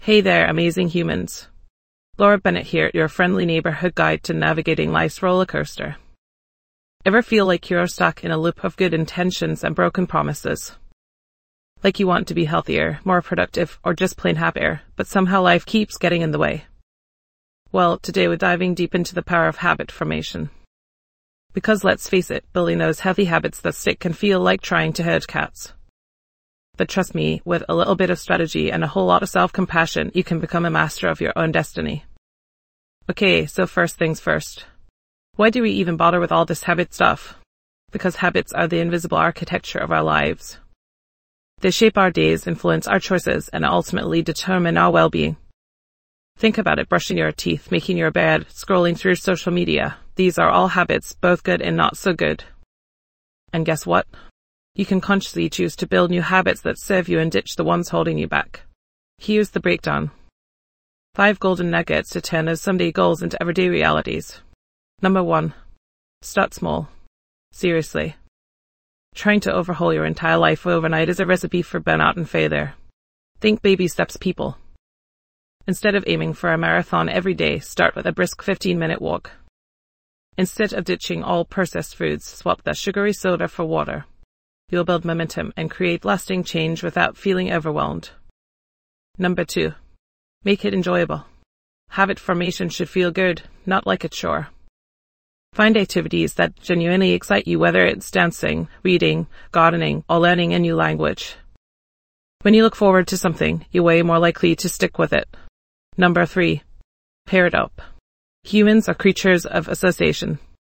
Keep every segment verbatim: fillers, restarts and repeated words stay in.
Hey there, amazing humans. Laura Bennett here, your friendly neighborhood guide to navigating life's roller coaster. Ever feel like you're stuck in a loop of good intentions and broken promises? Like you want to be healthier, more productive, or just plain happier, but somehow life keeps getting in the way? Well, today we're diving deep into the power of habit formation. Because let's face it, building those healthy habits that stick can feel like trying to herd cats. But trust me, with a little bit of strategy and a whole lot of self-compassion, you can become a master of your own destiny. Okay, so first things first. Why do we even bother with all this habit stuff? Because habits are the invisible architecture of our lives. They shape our days, influence our choices, and ultimately determine our well-being. Think about it, brushing your teeth, making your bed, scrolling through social media. These are all habits, both good and not so good. And guess what? You can consciously choose to build new habits that serve you and ditch the ones holding you back. Here's the breakdown. Five golden nuggets to turn those someday goals into everyday realities. Number one. Start small. Seriously. Trying to overhaul your entire life overnight is a recipe for burnout and failure. Think baby steps, people. Instead of aiming for a marathon every day, start with a brisk fifteen-minute walk. Instead of ditching all processed foods, swap that sugary soda for water. You'll build momentum and create lasting change without feeling overwhelmed. Number two. Make it enjoyable. Habit formation should feel good, not like a chore. Find activities that genuinely excite you, whether it's dancing, reading, gardening, or learning a new language. When you look forward to something, you're way more likely to stick with it. Number three. Pair it up. Humans are creatures of association.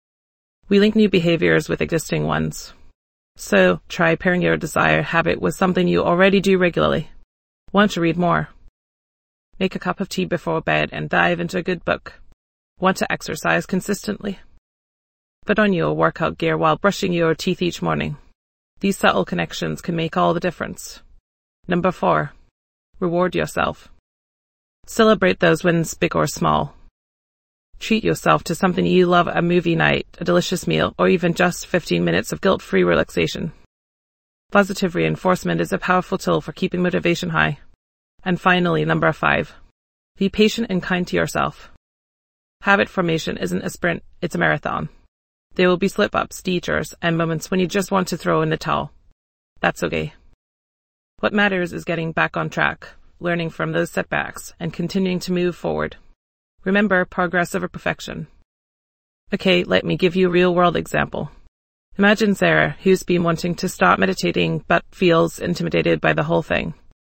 We link new behaviors with existing ones. So, try pairing your desired habit with something you already do regularly. Want to read more? Make a cup of tea before bed and dive into a good book. Want to exercise consistently? Put on your workout gear while brushing your teeth each morning. These subtle connections can make all the difference. Number four. Reward yourself. Celebrate those wins, big or small. Treat yourself to something you love, a movie night, a delicious meal, or even just fifteen minutes of guilt-free relaxation. Positive reinforcement is a powerful tool for keeping motivation high. And finally, number five. Be patient and kind to yourself. Habit formation isn't a sprint, it's a marathon. There will be slip-ups, detours, and moments when you just want to throw in the towel. That's okay. What matters is getting back on track, learning from those setbacks, and continuing to move forward. Remember, progress over perfection. Okay, let me give you a real-world example. Imagine Sarah, who's been wanting to start meditating but feels intimidated by the whole thing.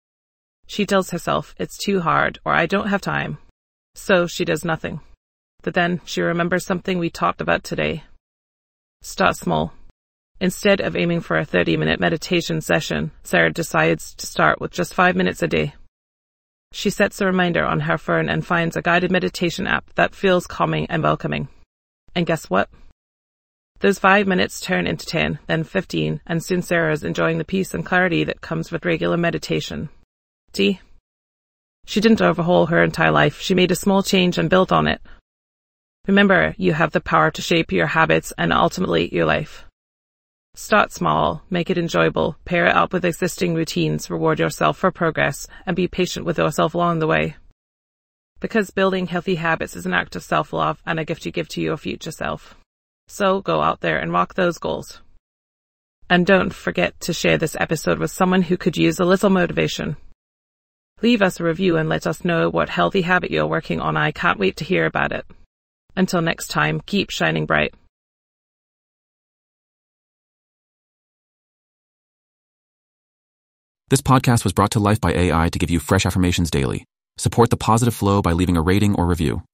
She tells herself, it's too hard, or I don't have time. So she does nothing. But then she remembers something we talked about today. Start small. Instead of aiming for a thirty-minute meditation session, Sarah decides to start with just five minutes a day. She sets a reminder on her phone and finds a guided meditation app that feels calming and welcoming. And guess what? Those five minutes turn into ten, then fifteen, and soon Sarah's enjoying the peace and clarity that comes with regular meditation. See? She didn't overhaul her entire life, she made a small change and built on it. Remember, you have the power to shape your habits and ultimately your life. Start small, make it enjoyable, pair it up with existing routines, reward yourself for progress, and be patient with yourself along the way. Because building healthy habits is an act of self-love and a gift you give to your future self. So go out there and rock those goals. And don't forget to share this episode with someone who could use a little motivation. Leave us a review and let us know what healthy habit you're working on. I can't wait to hear about it. Until next time, keep shining bright. This podcast was brought to life by A I to give you fresh affirmations daily. Support the positive flow by leaving a rating or review.